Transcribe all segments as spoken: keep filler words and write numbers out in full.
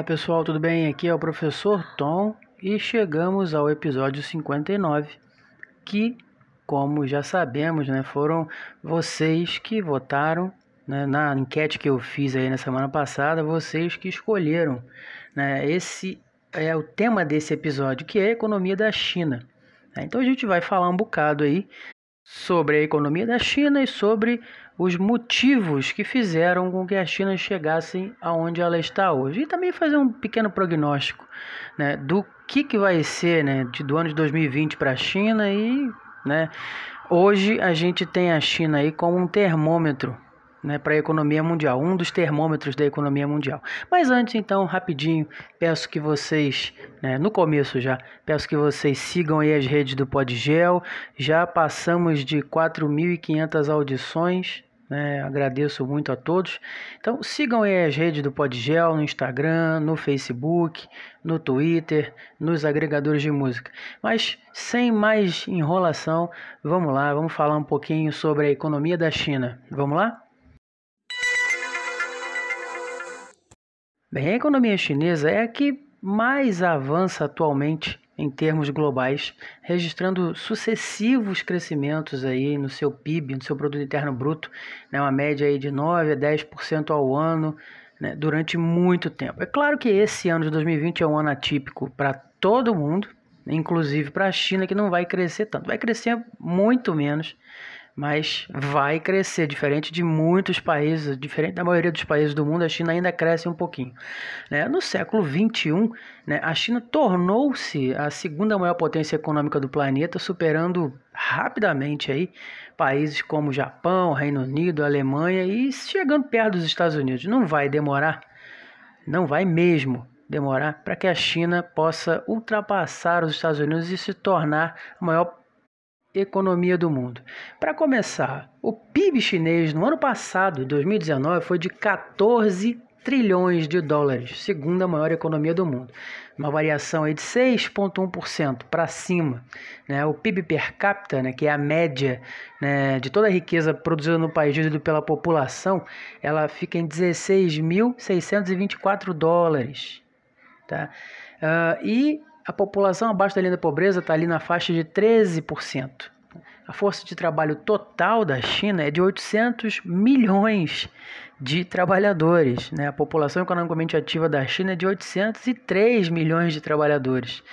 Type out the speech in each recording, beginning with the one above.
Olá pessoal, tudo bem? Aqui é o professor Tom e chegamos ao episódio cinquenta e nove, que, como já sabemos, né, foram vocês que votaram, né, na enquete que eu fiz aí na semana passada, vocês que escolheram, né, esse é o tema desse episódio, que é a economia da China. Então a gente vai falar um bocado aí sobre a economia da China e sobre os motivos que fizeram com que a China chegasse aonde ela está hoje. E também fazer um pequeno prognóstico, né, do que, que vai ser, né, de, do ano de dois mil e vinte para a China. E, né, hoje a gente tem a China aí como um termômetro, né, para a economia mundial, um dos termômetros da economia mundial. Mas antes, então, rapidinho, peço que vocês, né, no começo já, peço que vocês sigam aí as redes do Podgel. Já passamos de quatro mil e quinhentas audições, né, agradeço muito a todos. Então, sigam aí as redes do Podgel no Instagram, no Facebook, no Twitter, nos agregadores de música. Mas, sem mais enrolação, vamos lá, vamos falar um pouquinho sobre a economia da China. Vamos lá? Bem, a economia chinesa é a que mais avança atualmente em termos globais, registrando sucessivos crescimentos aí no seu P I B, no seu Produto Interno Bruto, né, uma média aí de nove a dez por cento ao ano, né, durante muito tempo. É claro que esse ano de dois mil e vinte é um ano atípico para todo mundo, inclusive para a China, que não vai crescer tanto, vai crescer muito menos, mas vai crescer, diferente de muitos países, diferente da maioria dos países do mundo. A China ainda cresce um pouquinho, né? No século vinte e um, né, a China tornou-se a segunda maior potência econômica do planeta, superando rapidamente aí países como Japão, Reino Unido, Alemanha e chegando perto dos Estados Unidos. Não vai demorar, não vai mesmo demorar para que a China possa ultrapassar os Estados Unidos e se tornar a maior economia do mundo. Para começar, o P I B chinês no ano passado, dois mil e dezenove, foi de quatorze trilhões de dólares, segunda maior economia do mundo. Uma variação aí de seis vírgula um por cento para cima, né? O P I B per capita, né, que é a média, né, de toda a riqueza produzida no país dividido pela população, ela fica em dezesseis mil seiscentos e vinte e quatro dólares. Tá? Uh, e a população abaixo da linha da pobreza está ali na faixa de treze por cento. A força de trabalho total da China é de oitocentos milhões de trabalhadores, né? A população economicamente ativa da China é de oitocentos e três milhões de trabalhadores.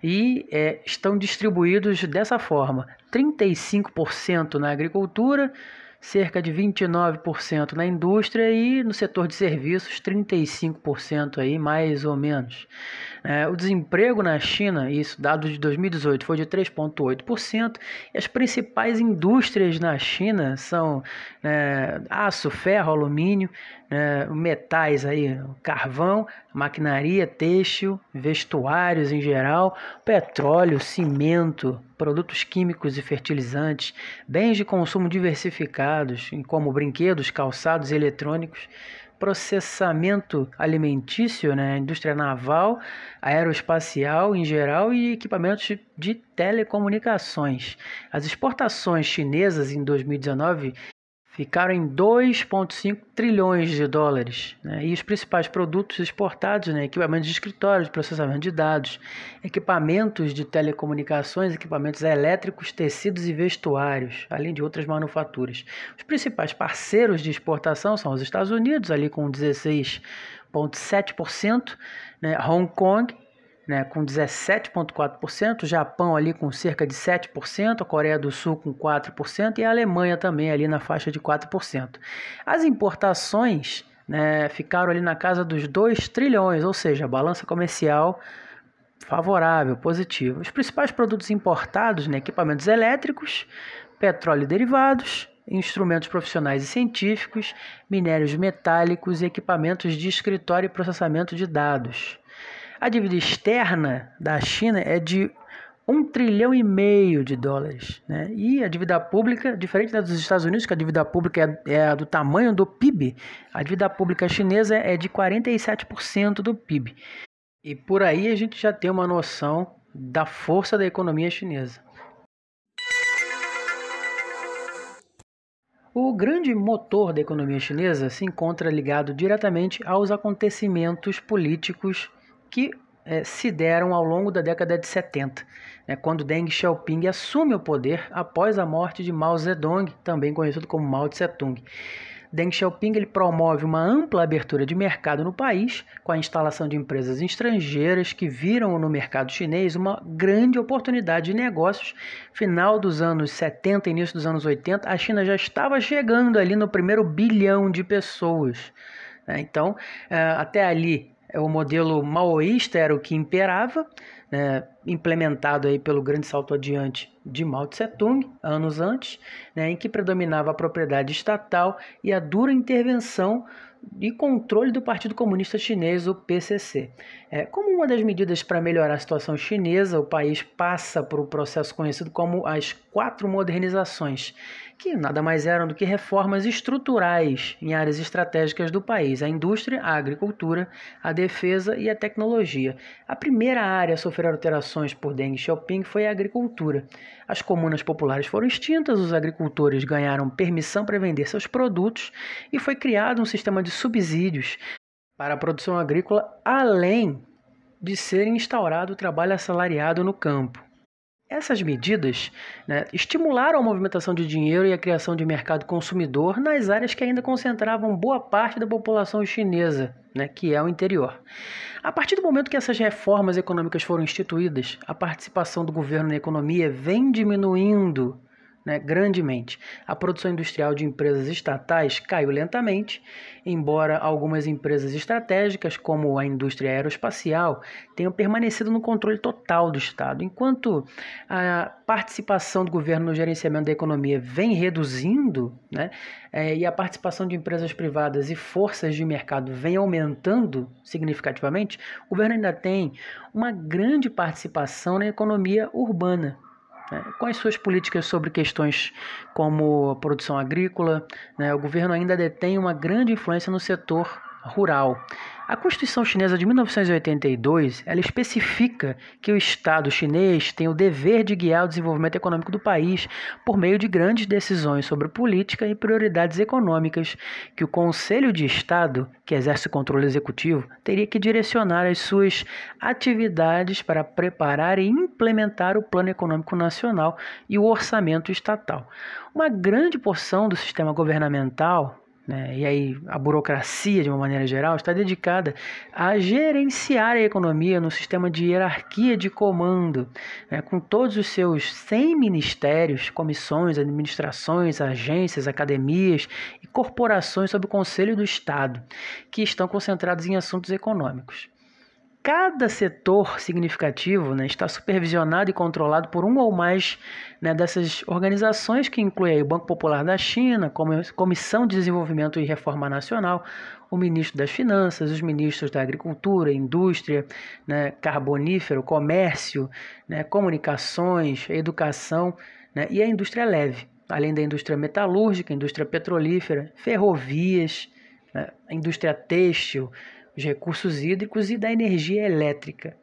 E é, estão distribuídos dessa forma: trinta e cinco por cento na agricultura, cerca de vinte e nove por cento na indústria e no setor de serviços trinta e cinco por cento aí, mais ou menos. É, o desemprego na China, isso dado de dois mil e dezoito, foi de três vírgula oito por cento. E as principais indústrias na China são é, aço, ferro, alumínio, é, metais aí, carvão, maquinaria, têxtil, vestuários em geral, petróleo, cimento, produtos químicos e fertilizantes, bens de consumo diversificados, como brinquedos, calçados e eletrônicos, processamento alimentício, né, indústria naval, aeroespacial em geral e equipamentos de telecomunicações. As exportações chinesas em dois mil e dezenove ficaram em dois vírgula cinco trilhões de dólares, né? E os principais produtos exportados, né, equipamentos de escritório, de processamento de dados, equipamentos de telecomunicações, equipamentos elétricos, tecidos e vestuários, além de outras manufaturas. Os principais parceiros de exportação são os Estados Unidos, ali com dezesseis vírgula sete por cento, né, Hong Kong, né, com dezessete vírgula quatro por cento, o Japão ali com cerca de sete por cento, a Coreia do Sul com quatro por cento e a Alemanha também ali na faixa de quatro por cento. As importações, né, ficaram ali na casa dos dois trilhões, ou seja, a balança comercial favorável, positiva. Os principais produtos importados, né, equipamentos elétricos, petróleo e derivados, instrumentos profissionais e científicos, minérios metálicos e equipamentos de escritório e processamento de dados. A dívida externa da China é de um trilhão e meio de dólares, né? E a dívida pública, diferente da dos Estados Unidos, que a dívida pública é, é do tamanho do P I B, a dívida pública chinesa é de quarenta e sete por cento do P I B. E por aí a gente já tem uma noção da força da economia chinesa. O grande motor da economia chinesa se encontra ligado diretamente aos acontecimentos políticos que eh, se deram ao longo da década de setenta, né, quando Deng Xiaoping assume o poder após a morte de Mao Zedong, também conhecido como Mao Tse-tung. Deng Xiaoping ele promove uma ampla abertura de mercado no país, com a instalação de empresas estrangeiras que viram no mercado chinês uma grande oportunidade de negócios. Final dos anos setenta, início dos anos oitenta, a China já estava chegando ali no primeiro bilhão de pessoas. Então, até ali, o modelo maoísta era o que imperava, né, implementado aí pelo grande salto adiante de Mao Tse-tung, anos antes, né, em que predominava a propriedade estatal e a dura intervenção e controle do Partido Comunista Chinês, o P C C. É, como uma das medidas para melhorar a situação chinesa, o país passa por um processo conhecido como as quatro modernizações, que nada mais eram do que reformas estruturais em áreas estratégicas do país: a indústria, a agricultura, a defesa e a tecnologia. A primeira área a sofrer alterações por Deng Xiaoping foi a agricultura. As comunas populares foram extintas, os agricultores ganharam permissão para vender seus produtos e foi criado um sistema de subsídios para a produção agrícola, além de ser instaurado o trabalho assalariado no campo. Essas medidas, né, estimularam a movimentação de dinheiro e a criação de mercado consumidor nas áreas que ainda concentravam boa parte da população chinesa, né, que é o interior. A partir do momento que essas reformas econômicas foram instituídas, a participação do governo na economia vem diminuindo, né, grandemente. A produção industrial de empresas estatais caiu lentamente, embora algumas empresas estratégicas, como a indústria aeroespacial, tenham permanecido no controle total do Estado. Enquanto a participação do governo no gerenciamento da economia vem reduzindo, né, é, e a participação de empresas privadas e forças de mercado vem aumentando significativamente, o governo ainda tem uma grande participação na economia urbana, com as suas políticas sobre questões como a produção agrícola, né, o governo ainda detém uma grande influência no setor rural. A Constituição Chinesa de mil novecentos e oitenta e dois, ela especifica que o Estado chinês tem o dever de guiar o desenvolvimento econômico do país por meio de grandes decisões sobre política e prioridades econômicas, que o Conselho de Estado, que exerce o controle executivo, teria que direcionar as suas atividades para preparar e implementar o Plano Econômico Nacional e o orçamento estatal. Uma grande porção do sistema governamental, né, e aí a burocracia de uma maneira geral, está dedicada a gerenciar a economia no sistema de hierarquia de comando, né, com todos os seus cem ministérios, comissões, administrações, agências, academias e corporações sob o Conselho do Estado, que estão concentrados em assuntos econômicos. Cada setor significativo, né, está supervisionado e controlado por uma ou mais, né, dessas organizações, que inclui aí o Banco Popular da China, Comissão de Desenvolvimento e Reforma Nacional, o Ministro das Finanças, os Ministros da Agricultura, Indústria, né, Carbonífero, Comércio, né, Comunicações, Educação, né, e a Indústria Leve, além da indústria metalúrgica, indústria petrolífera, ferrovias, né, a indústria têxtil, os recursos hídricos e da energia elétrica.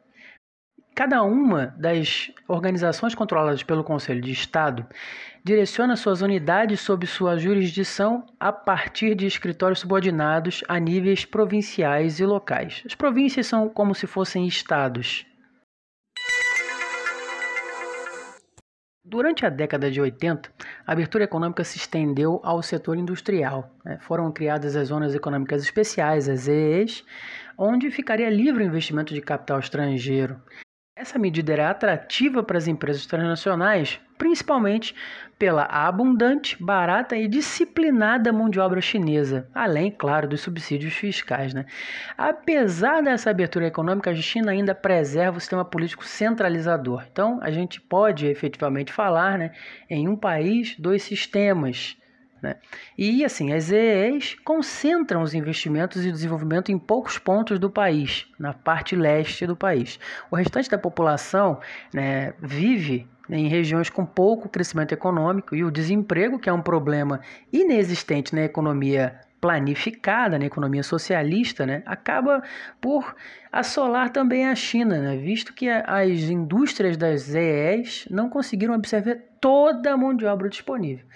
Cada uma das organizações controladas pelo Conselho de Estado direciona suas unidades sob sua jurisdição a partir de escritórios subordinados a níveis provinciais e locais. As províncias são como se fossem estados. Durante a década de oitenta, a abertura econômica se estendeu ao setor industrial. Né? Foram criadas as zonas econômicas especiais, as Z E Es, onde ficaria livre o investimento de capital estrangeiro. Essa medida era atrativa para as empresas transnacionais, principalmente pela abundante, barata e disciplinada mão de obra chinesa, além, claro, dos subsídios fiscais, né? Apesar dessa abertura econômica, a China ainda preserva o sistema político centralizador. Então, a gente pode efetivamente falar, né, em um país, dois sistemas. Né? E assim, as Z E Es concentram os investimentos e o desenvolvimento em poucos pontos do país, na parte leste do país. O restante da população, né, vive em regiões com pouco crescimento econômico, e o desemprego, que é um problema inexistente na economia planificada, na economia socialista, né, acaba por assolar também a China, né, visto que as indústrias das Z E Es não conseguiram absorver toda a mão de obra disponível.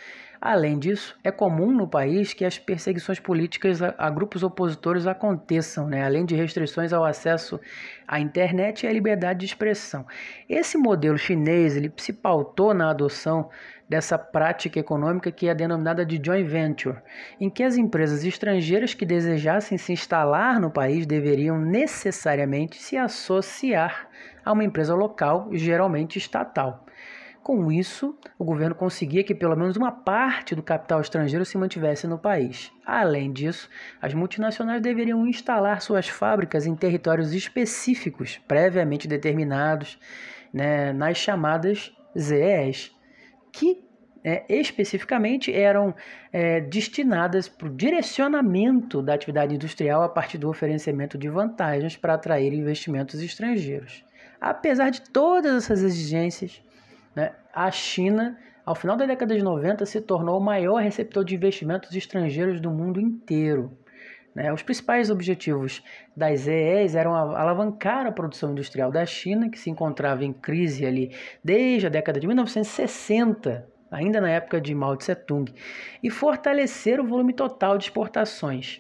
Além disso, é comum no país que as perseguições políticas a, a grupos opositores aconteçam, né? Além de restrições ao acesso à internet e à liberdade de expressão. Esse modelo chinês ele se pautou na adoção dessa prática econômica que é denominada de joint venture, em que as empresas estrangeiras que desejassem se instalar no país deveriam necessariamente se associar a uma empresa local, geralmente estatal. Com isso, o governo conseguia que pelo menos uma parte do capital estrangeiro se mantivesse no país. Além disso, as multinacionais deveriam instalar suas fábricas em territórios específicos, previamente determinados, né, nas chamadas Z E Es, que é, especificamente eram é, destinadas para o direcionamento da atividade industrial a partir do oferecimento de vantagens para atrair investimentos estrangeiros. Apesar de todas essas exigências, né, a China, ao final da década de noventa, se tornou o maior receptor de investimentos estrangeiros do mundo inteiro. Né? Os principais objetivos das Z E Es eram alavancar a produção industrial da China, que se encontrava em crise ali desde a década de mil novecentos e sessenta, ainda na época de Mao Tse-tung, e fortalecer o volume total de exportações.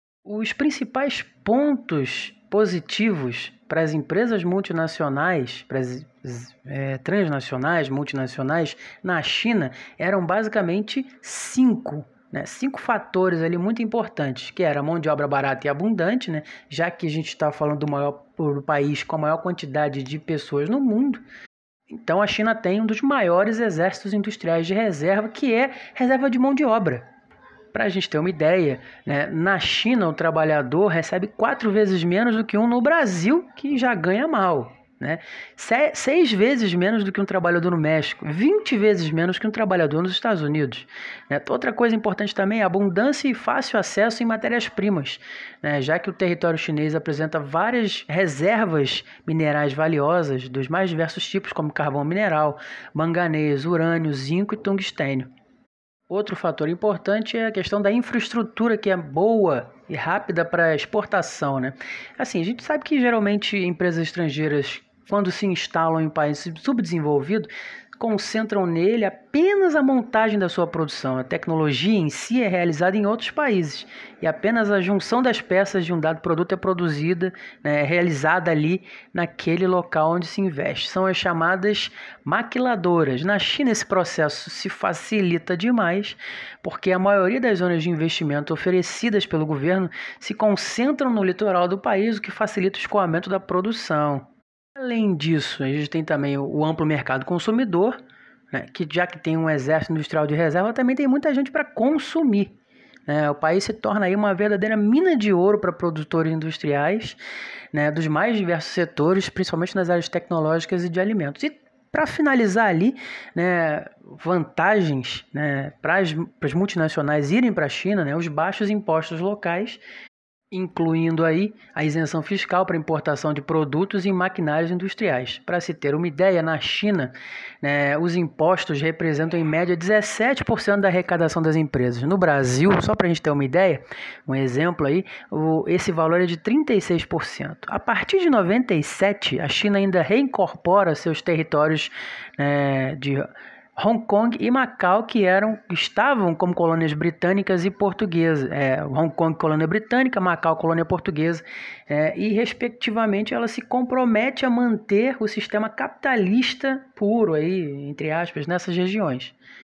Os principais pontos positivos para as empresas multinacionais, para as é, transnacionais, multinacionais na China eram basicamente cinco. Né, cinco fatores ali muito importantes, que era a mão de obra barata e abundante, né, já que a gente está falando do maior do país com a maior quantidade de pessoas no mundo. Então a China tem um dos maiores exércitos industriais de reserva, que é reserva de mão de obra. Para a gente ter uma ideia, né, na China o trabalhador recebe quatro vezes menos do que um no Brasil, que já ganha mal. Né? Se, seis vezes menos do que um trabalhador no México, vinte vezes menos que um trabalhador nos Estados Unidos. Né? Outra coisa importante também é a abundância e fácil acesso em matérias-primas, né? Já que o território chinês apresenta várias reservas minerais valiosas dos mais diversos tipos, como carvão mineral, manganês, urânio, zinco e tungstênio. Outro fator importante é a questão da infraestrutura, que é boa e rápida para exportação, né? Assim, a gente sabe que geralmente empresas estrangeiras, quando se instalam em um país subdesenvolvido, concentram nele apenas a montagem da sua produção. A tecnologia em si é realizada em outros países e apenas a junção das peças de um dado produto é produzida, né, realizada ali naquele local onde se investe. São as chamadas maquiladoras. Na China esse processo se facilita demais porque a maioria das zonas de investimento oferecidas pelo governo se concentram no litoral do país, o que facilita o escoamento da produção. Além disso, a gente tem também o amplo mercado consumidor, né, que já que tem um exército industrial de reserva, também tem muita gente para consumir. Né? O país se torna aí uma verdadeira mina de ouro para produtores industriais, né, dos mais diversos setores, principalmente nas áreas tecnológicas e de alimentos. E para finalizar ali, né, vantagens, né, para as multinacionais irem para a China, né, os baixos impostos locais, incluindo aí a isenção fiscal para importação de produtos e maquinários industriais. Para se ter uma ideia, na China, né, os impostos representam em média dezessete por cento da arrecadação das empresas. No Brasil, só para a gente ter uma ideia, um exemplo aí, o, esse valor é de trinta e seis por cento. A partir de noventa e sete, a China ainda reincorpora seus territórios, né, de Hong Kong e Macau, que eram, estavam como colônias britânicas e portuguesas. É, Hong Kong, colônia britânica, Macau, colônia portuguesa. É, e, respectivamente, ela se compromete a manter o sistema capitalista puro, aí, entre aspas, nessas regiões.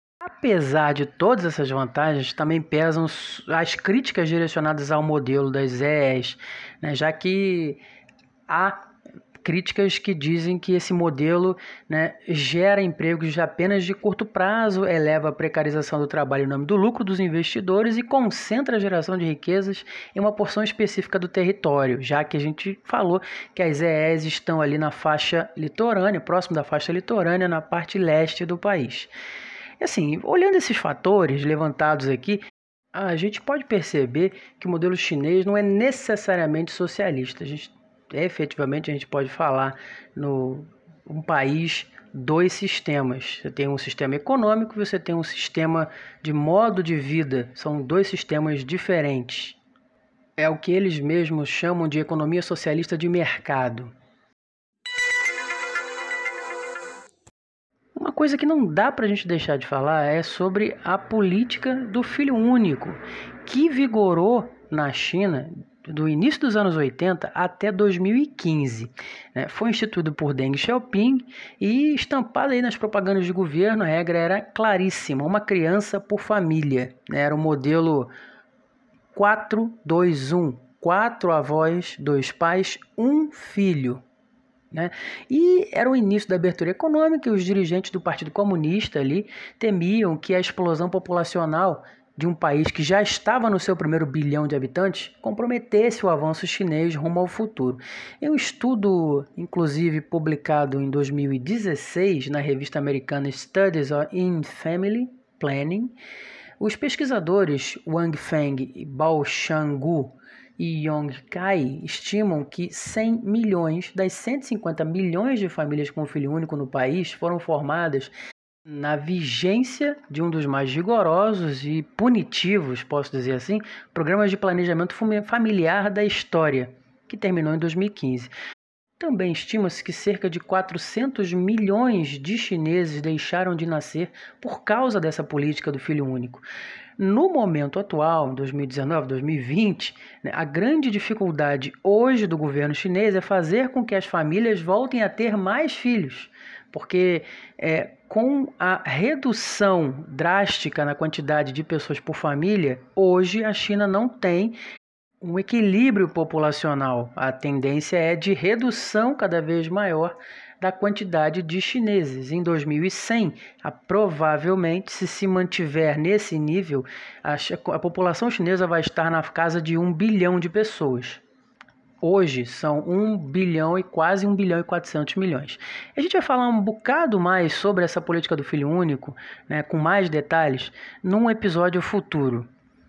Apesar de todas essas vantagens, também pesam as críticas direcionadas ao modelo das Z E Es, né, já que há críticas que dizem que esse modelo, né, gera empregos apenas de curto prazo, eleva a precarização do trabalho em nome do lucro dos investidores e concentra a geração de riquezas em uma porção específica do território, já que a gente falou que as Z E Es estão ali na faixa litorânea, próximo da faixa litorânea, na parte leste do país. E assim, olhando esses fatores levantados aqui, a gente pode perceber que o modelo chinês não é necessariamente socialista. A gente efetivamente a gente pode falar no um país, dois sistemas. Você tem um sistema econômico, você tem um sistema de modo de vida. São dois sistemas diferentes. É o que eles mesmos chamam de economia socialista de mercado. Uma coisa que não dá para a gente deixar de falar é sobre a política do filho único, que vigorou na China do início dos anos oitenta até dois mil e quinze. Né? Foi instituído por Deng Xiaoping e estampado aí nas propagandas de governo, a regra era claríssima, uma criança por família. Né? Era o modelo quatro dois um, quatro avós, dois pais, um filho. Né? E era o início da abertura econômica e os dirigentes do Partido Comunista ali temiam que a explosão populacional de um país que já estava no seu primeiro bilhão de habitantes comprometesse o avanço chinês rumo ao futuro. Em um estudo, inclusive, publicado em dois mil e dezesseis na revista americana Studies in Family Planning, os pesquisadores Wang Feng, Bao Shanggu e Yong Kai estimam que cem milhões das cento e cinquenta milhões de famílias com filho único no país foram formadas na vigência de um dos mais rigorosos e punitivos, posso dizer assim, programas de planejamento familiar da história, que terminou em dois mil e quinze. Também estima-se que cerca de quatrocentos milhões de chineses deixaram de nascer por causa dessa política do filho único. No momento atual, dois mil e dezenove, dois mil e vinte, né, a grande dificuldade hoje do governo chinês é fazer com que as famílias voltem a ter mais filhos, porque é, com a redução drástica na quantidade de pessoas por família, hoje a China não tem um equilíbrio populacional. A tendência é de redução cada vez maior da quantidade de chineses. Em dois mil e cem, a, provavelmente, se se mantiver nesse nível, a, a população chinesa vai estar na casa de um bilhão de pessoas. Hoje são um bilhão e quase um bilhão e quatrocentos milhões. A gente vai falar um bocado mais sobre essa política do filho único, né, com mais detalhes, num episódio futuro.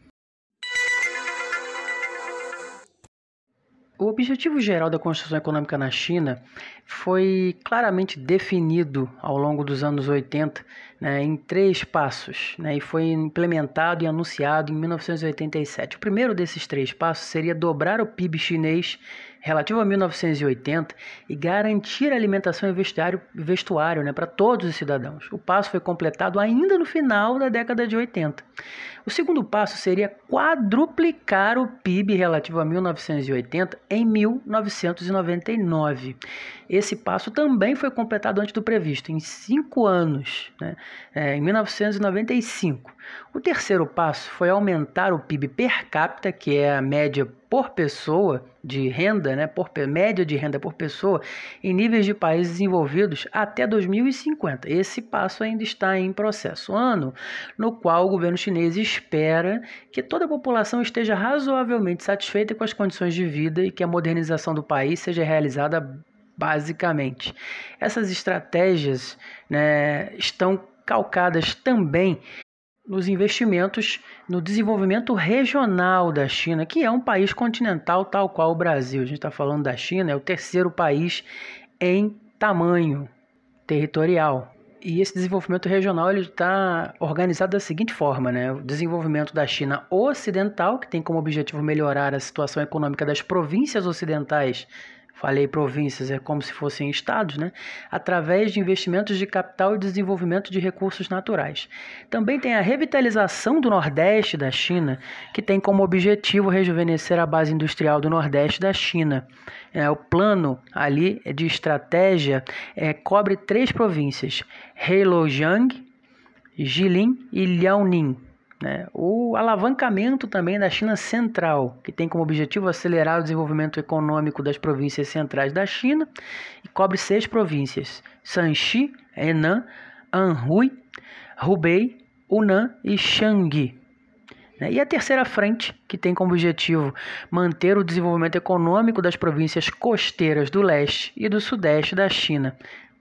O objetivo geral da construção econômica na China foi claramente definido ao longo dos anos oitenta, né, em três passos, né, e foi implementado e anunciado em mil novecentos e oitenta e sete. O primeiro desses três passos seria dobrar o P I B chinês relativo a mil novecentos e oitenta e garantir alimentação e vestuário, vestuário né, para todos os cidadãos. O passo foi completado ainda no final da década de oitenta. O segundo passo seria quadruplicar o P I B relativo a mil novecentos e oitenta em mil novecentos e noventa e nove. Esse passo também foi completado antes do previsto, em cinco anos, né, é, em mil novecentos e noventa e cinco. O terceiro passo foi aumentar o P I B per capita, que é a média por pessoa de renda, né, por média de renda por pessoa, em níveis de países desenvolvidos até dois mil e cinquenta. Esse passo ainda está em processo, ano no qual o governo chinês espera que toda a população esteja razoavelmente satisfeita com as condições de vida e que a modernização do país seja realizada basicamente. Essas estratégias, né, estão calcadas também nos investimentos no desenvolvimento regional da China, que é um país continental tal qual o Brasil. A gente está falando da China, é o terceiro país em tamanho territorial. E esse desenvolvimento regional está organizado da seguinte forma, né? O desenvolvimento da China ocidental, que tem como objetivo melhorar a situação econômica das províncias ocidentais. Falei províncias, é como se fossem estados, né? Através de investimentos de capital e desenvolvimento de recursos naturais. Também tem a revitalização do Nordeste da China, que tem como objetivo rejuvenescer a base industrial do Nordeste da China. É, o plano ali de estratégia é, cobre três províncias, Heilongjiang, Jilin e Liaoning. Né? O alavancamento também da China Central, que tem como objetivo acelerar o desenvolvimento econômico das províncias centrais da China e cobre seis províncias, Shanxi, Henan, Anhui, Hubei, Hunan e Shaanxi. E a terceira frente, que tem como objetivo manter o desenvolvimento econômico das províncias costeiras do leste e do sudeste da China.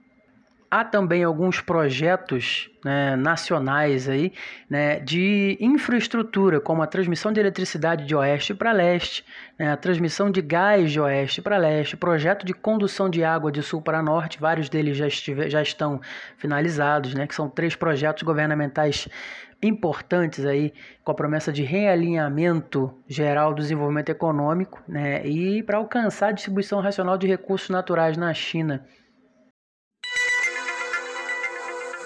Há também alguns projetos, né, nacionais aí, né, de infraestrutura, como a transmissão de eletricidade de oeste para leste, né, a transmissão de gás de oeste para leste, projeto de condução de água de sul para norte, vários deles já, estive, já estão finalizados, né, que são três projetos governamentais importantes aí, com a promessa de realinhamento geral do desenvolvimento econômico, né, e para alcançar a distribuição racional de recursos naturais na China.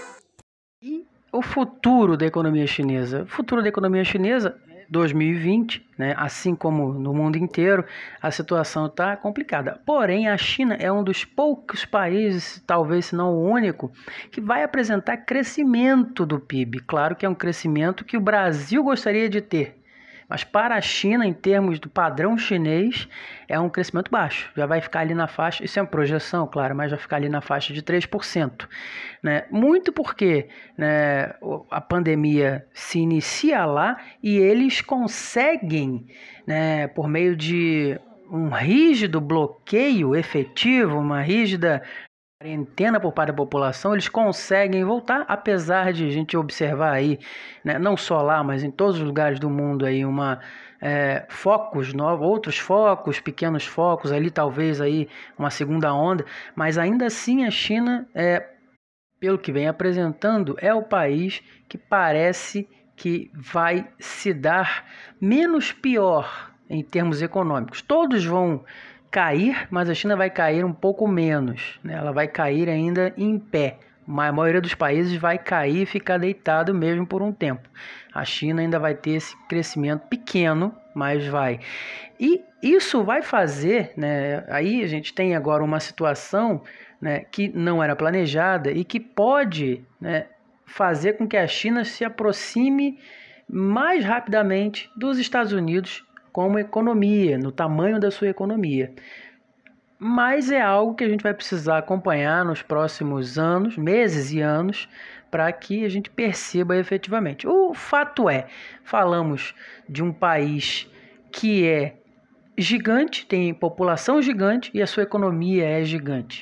o futuro da economia chinesa? O futuro da economia chinesa, dois mil e vinte, né, assim como no mundo inteiro, a situação está complicada. Porém, a China é um dos poucos países, talvez se não o único, que vai apresentar crescimento do P I B. Claro que é um crescimento que o Brasil gostaria de ter. Mas para a China, em termos do padrão chinês, é um crescimento baixo. Já vai ficar ali na faixa, isso é uma projeção, claro, mas vai ficar ali na faixa de três por cento. Né? Muito porque, né, a pandemia se inicia lá e eles conseguem, né, por meio de um rígido bloqueio efetivo, uma rígida quarentena por parte da população, eles conseguem voltar, apesar de a gente observar aí, né, não só lá, mas em todos os lugares do mundo aí, uma é, focos novos, outros focos, pequenos focos, ali talvez aí uma segunda onda, mas ainda assim a China, é, pelo que vem apresentando, é o país que parece que vai se dar menos pior em termos econômicos. Todos vão cair, mas a China vai cair um pouco menos, né? Ela vai cair ainda em pé. A maioria dos países vai cair e ficar deitado mesmo por um tempo. A China ainda vai ter esse crescimento pequeno, mas vai. E isso vai fazer, né? Aí a gente tem agora uma situação, né, que não era planejada e que pode, né, fazer com que a China se aproxime mais rapidamente dos Estados Unidos como economia, no tamanho da sua economia. Mas é algo que a gente vai precisar acompanhar nos próximos anos, meses e anos, para que a gente perceba efetivamente. O fato é, falamos de um país que é gigante, tem população gigante e a sua economia é gigante.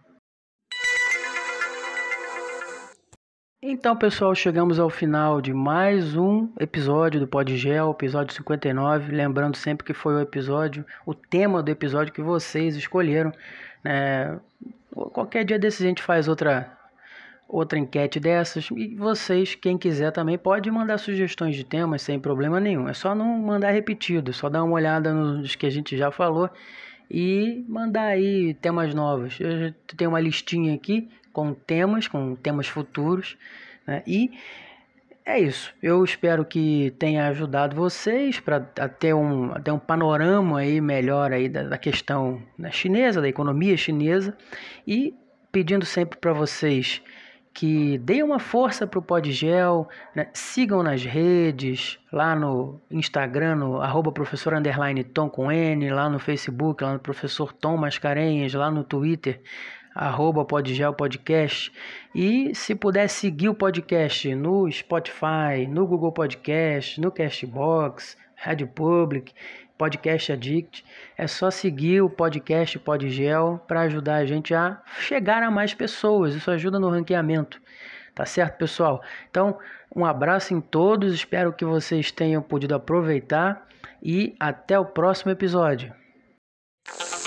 Então, pessoal, chegamos ao final de mais um episódio do Podgel, episódio cinquenta e nove. Lembrando sempre que foi o episódio, o tema do episódio que vocês escolheram. É, qualquer dia desses a gente faz outra, outra enquete dessas. E vocês, quem quiser também, pode mandar sugestões de temas sem problema nenhum. É só não mandar repetido, só dar uma olhada nos que a gente já falou e mandar aí temas novos. Eu tenho uma listinha aqui com temas, com temas futuros, né? E é isso. Eu espero que tenha ajudado vocês para ter um, ter um panorama aí melhor aí da, da questão, né, chinesa, da economia chinesa, e pedindo sempre para vocês que deem uma força para o Podgel, né? Sigam nas redes, lá no Instagram, no arroba professor underline Tom com N, lá no Facebook, lá no professor Tom Mascarenhas, lá no Twitter, arroba Podgel Podcast. E se puder seguir o podcast no Spotify, no Google Podcast, no Castbox, Rádio Public, Podcast Addict, é só seguir o podcast Podgel para ajudar a gente a chegar a mais pessoas. Isso ajuda no ranqueamento. Tá certo, pessoal? Então, um abraço em todos. Espero que vocês tenham podido aproveitar e até o próximo episódio.